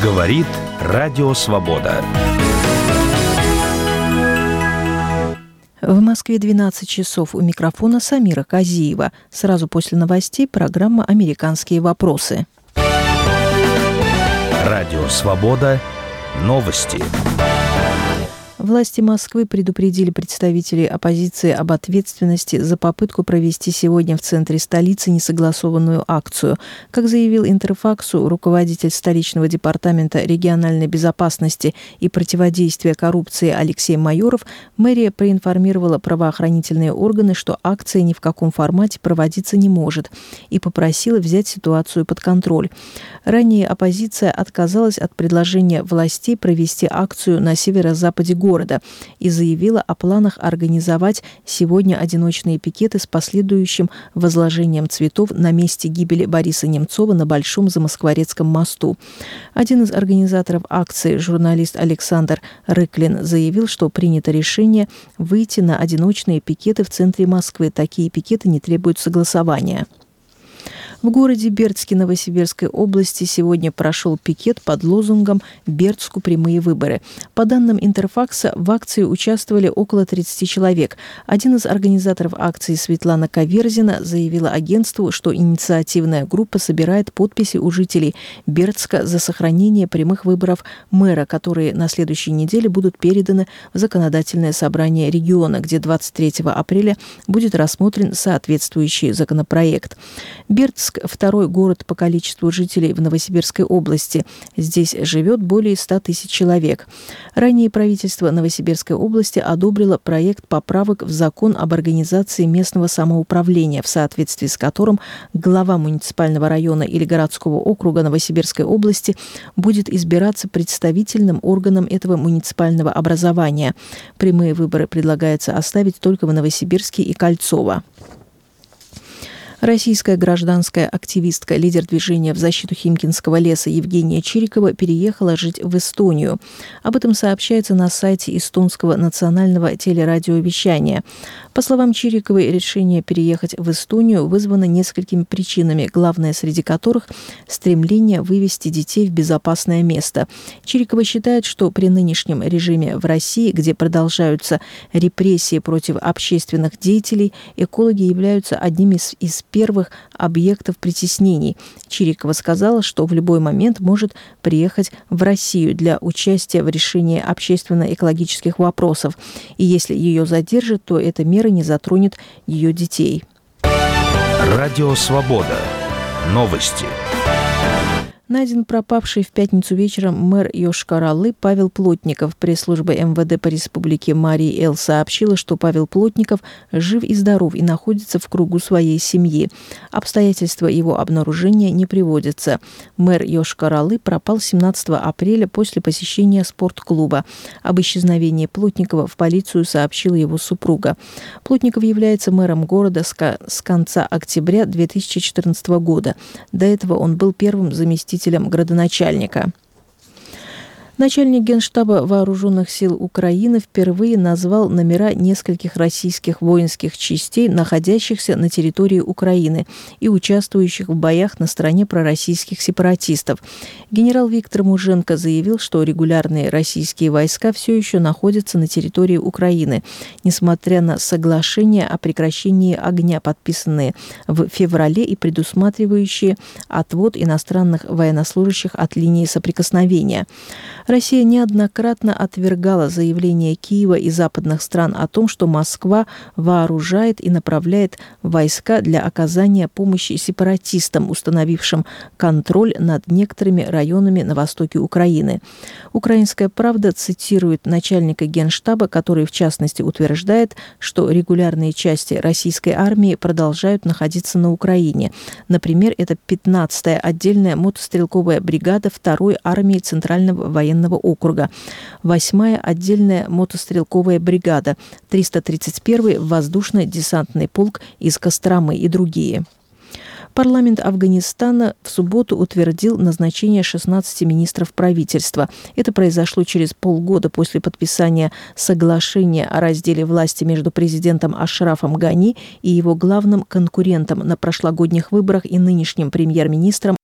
Говорит Радио Свобода. В Москве 12 часов. У микрофона Самира Казиева. Сразу после новостей программа «Американские вопросы». Радио Свобода. Новости. Власти Москвы предупредили представителей оппозиции об ответственности за попытку провести сегодня в центре столицы несогласованную акцию. Как заявил Интерфаксу руководитель столичного департамента региональной безопасности и противодействия коррупции Алексей Майоров, мэрия проинформировала правоохранительные органы, что акция ни в каком формате проводиться не может, и попросила взять ситуацию под контроль. Ранее оппозиция отказалась от предложения властей провести акцию на северо-западе города и заявила о планах организовать сегодня одиночные пикеты с последующим возложением цветов на месте гибели Бориса Немцова на Большом Замоскворецком мосту. Один из организаторов акции, журналист Александр Рыклин, заявил, что принято решение выйти на одиночные пикеты в центре Москвы. Такие пикеты не требуют согласования. В городе Бердске Новосибирской области сегодня прошел пикет под лозунгом «Бердску прямые выборы». По данным Интерфакса, в акции участвовали около 30 человек. Один из организаторов акции, Светлана Каверзина, заявила агентству, что инициативная группа собирает подписи у жителей Бердска за сохранение прямых выборов мэра, которые на следующей неделе будут переданы в законодательное собрание региона, где 23 апреля будет рассмотрен соответствующий законопроект. Бердск – второй город по количеству жителей в Новосибирской области. Здесь живет более 100 тысяч человек. Ранее правительство Новосибирской области одобрило проект поправок в закон об организации местного самоуправления, в соответствии с которым глава муниципального района или городского округа Новосибирской области будет избираться представительным органом этого муниципального образования. Прямые выборы предлагается оставить только в Новосибирске и Кольцово. Российская гражданская активистка, лидер движения в защиту Химкинского леса Евгения Чирикова переехала жить в Эстонию. Об этом сообщается на сайте эстонского национального телерадиовещания. По словам Чириковой, решение переехать в Эстонию вызвано несколькими причинами, главное среди которых – стремление вывести детей в безопасное место. Чирикова считает, что при нынешнем режиме в России, где продолжаются репрессии против общественных деятелей, экологи являются одними из первых объектов притеснений. Чирикова сказала, что в любой момент может приехать в Россию для участия в решении общественно-экологических вопросов. И если ее задержат, то эта мера не затронет ее детей. Радио Свобода. Новости. Найден пропавший в пятницу вечером мэр Йошкар-Олы Павел Плотников. Пресс-служба МВД по республике Марий Эл сообщила, что Павел Плотников жив и здоров и находится в кругу своей семьи. Обстоятельства его обнаружения не приводятся. Мэр Йошкар-Олы пропал 17 апреля после посещения спортклуба. Об исчезновении Плотникова в полицию сообщила его супруга. Плотников является мэром города с конца октября 2014 года. До этого он был первым заместителем градоначальника. Начальник Генштаба Вооруженных сил Украины впервые назвал номера нескольких российских воинских частей, находящихся на территории Украины и участвующих в боях на стороне пророссийских сепаратистов. Генерал Виктор Муженко заявил, что регулярные российские войска все еще находятся на территории Украины, несмотря на соглашения о прекращении огня, подписанные в феврале и предусматривающие отвод иностранных военнослужащих от линии соприкосновения. Россия неоднократно отвергала заявления Киева и западных стран о том, что Москва вооружает и направляет войска для оказания помощи сепаратистам, установившим контроль над некоторыми районами на востоке Украины. «Украинская правда» цитирует начальника Генштаба, который в частности утверждает, что регулярные части российской армии продолжают находиться на Украине. Например, это 15-я отдельная мотострелковая бригада 2-й армии Центрального военного округа, 8-я отдельная мотострелковая бригада, 331-й воздушно-десантный полк из Костромы и другие. Парламент Афганистана в субботу утвердил назначение 16 министров правительства. Это произошло через полгода после подписания соглашения о разделе власти между президентом Ашрафом Гани и его главным конкурентом на прошлогодних выборах и нынешним премьер-министром